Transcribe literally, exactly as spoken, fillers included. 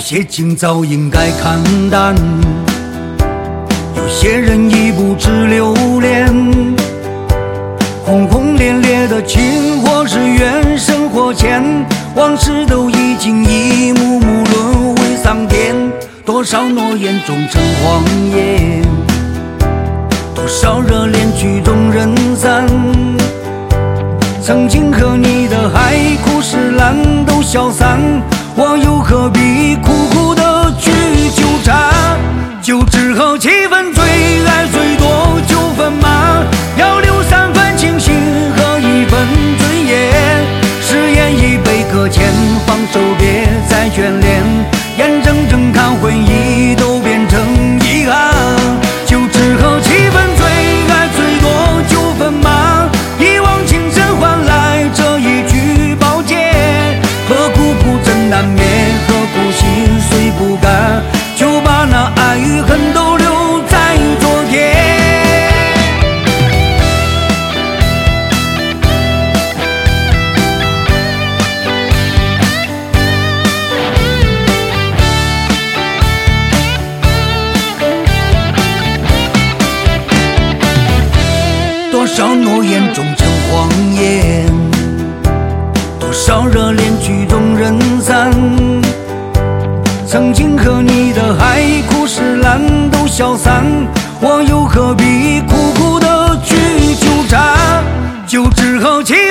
些情早应该看淡，有些人已不知留恋。轰轰烈烈的情或是缘深或浅，往事都已经一幕幕沦为桑田。多少诺言终成谎言，多少热恋曲终人散。曾经和你的海枯石烂都消散，我又何必苦苦的去纠缠？就只和七分最爱最多九分骂，要留三分清醒和一分尊严。誓言已被搁浅，放手别再眷恋，眼睁睁看回忆都变成遗憾。就只和七分最爱最多九分骂，一往情深换来这一句抱歉。何苦不争难灭，何苦心碎不甘，就把那爱与恨都留在昨天。多少诺言终成谎言，多少热恋曲终人散。曾经和你的海枯石烂都消散，我又何必苦苦的去纠缠？就只好气